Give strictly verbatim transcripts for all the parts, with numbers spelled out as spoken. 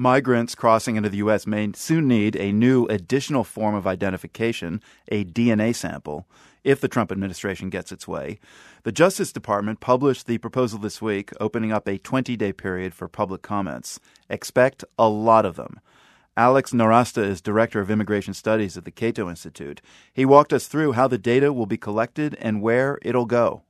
Migrants crossing into the U S may soon need a new additional form of identification, a D N A sample, if the Trump administration gets its way. The Justice Department published the proposal this week, opening up a twenty-day period for public comments. Expect a lot of them. Alex Nowrasteh is Director of Immigration Studies at the Cato Institute. He walked us through how the data will be collected and where it'll go.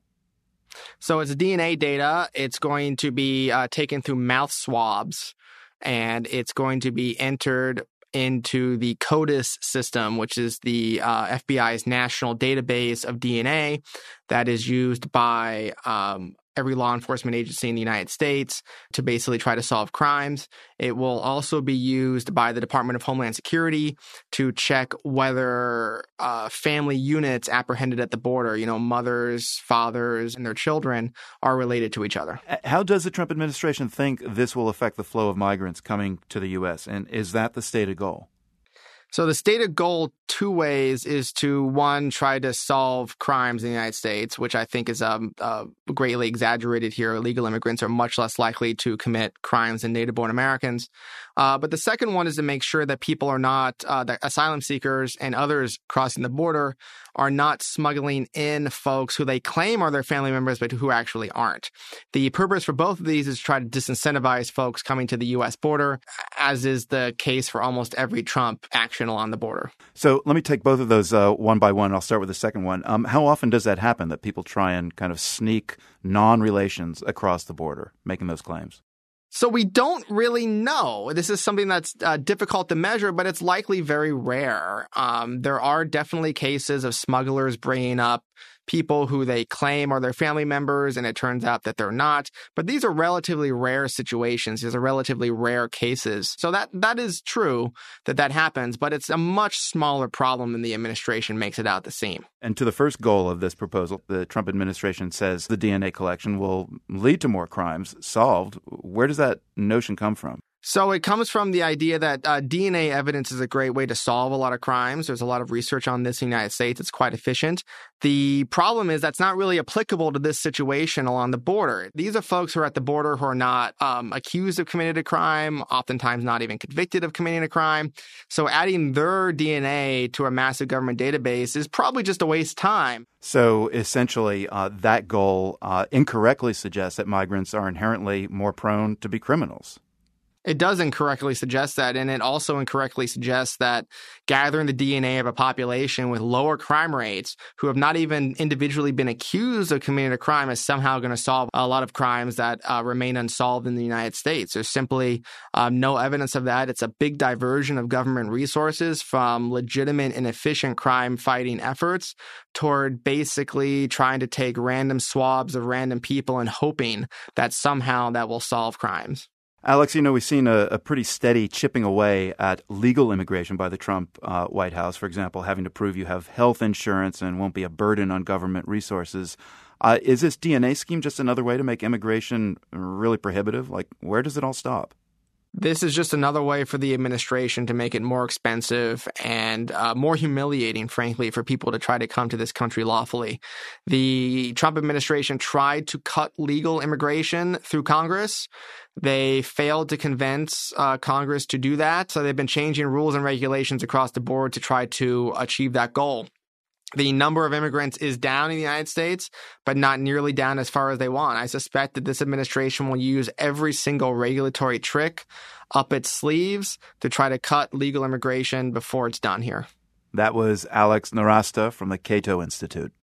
So it's D N A data. It's going to be uh, taken through mouth swabs, and it's going to be entered into the CODIS system, which is the uh, F B I's national database of D N A that is used by um, every law enforcement agency in the United States to basically try to solve crimes. It will also be used by the Department of Homeland Security to check whether uh, family units apprehended at the border, you know, mothers, fathers, and their children are related to each other. How does the Trump administration think this will affect the flow of migrants coming to the U S? And is that the stated goal? So the stated goal, two ways, is to, one, try to solve crimes in the United States, which I think is um, uh, greatly exaggerated here. Illegal immigrants are much less likely to commit crimes than native-born Americans. Uh, but the second one is to make sure that people are not, uh, that asylum seekers and others crossing the border are not smuggling in folks who they claim are their family members, but who actually aren't. The purpose for both of these is to try to disincentivize folks coming to the U S border, as is the case for almost every Trump action along the border. So let me take both of those uh, one by one. I'll start with the second one. Um, how often does that happen, that people try and kind of sneak non-relations across the border, making those claims? So we don't really know. This is something that's uh, difficult to measure, but it's likely very rare. Um, there are definitely cases of smugglers bringing up people who they claim are their family members, and it turns out that they're not. But these are relatively rare situations. These are relatively rare cases. So that that is true that that happens, but it's a much smaller problem than the administration makes it out to seem. And to the first goal of this proposal, the Trump administration says the D N A collection will lead to more crimes solved. Where does that notion come from? So it comes from the idea that uh, D N A evidence is a great way to solve a lot of crimes. There's a lot of research on this in the United States. It's quite efficient. The problem is that's not really applicable to this situation along the border. These are folks who are at the border who are not um, accused of committing a crime, oftentimes not even convicted of committing a crime. So adding their D N A to a massive government database is probably just a waste of time. So essentially, uh, that goal uh, incorrectly suggests that migrants are inherently more prone to be criminals. It does incorrectly suggest that, and it also incorrectly suggests that gathering the D N A of a population with lower crime rates who have not even individually been accused of committing a crime is somehow going to solve a lot of crimes that uh, remain unsolved in the United States. There's simply um, no evidence of that. It's a big diversion of government resources from legitimate and efficient crime-fighting efforts toward basically trying to take random swabs of random people and hoping that somehow that will solve crimes. Alex, you know, we've seen a, a pretty steady chipping away at legal immigration by the Trump uh, White House, for example, having to prove you have health insurance and won't be a burden on government resources. Uh, is this D N A scheme just another way to make immigration really prohibitive? Like, where does it all stop? This is just another way for the administration to make it more expensive and uh, more humiliating, frankly, for people to try to come to this country lawfully. The Trump administration tried to cut legal immigration through Congress. They failed to convince uh, Congress to do that. So they've been changing rules and regulations across the board to try to achieve that goal. The number of immigrants is down in the United States, but not nearly down as far as they want. I suspect that this administration will use every single regulatory trick up its sleeves to try to cut legal immigration before it's done here. That was Alex Nowrasteh from the Cato Institute.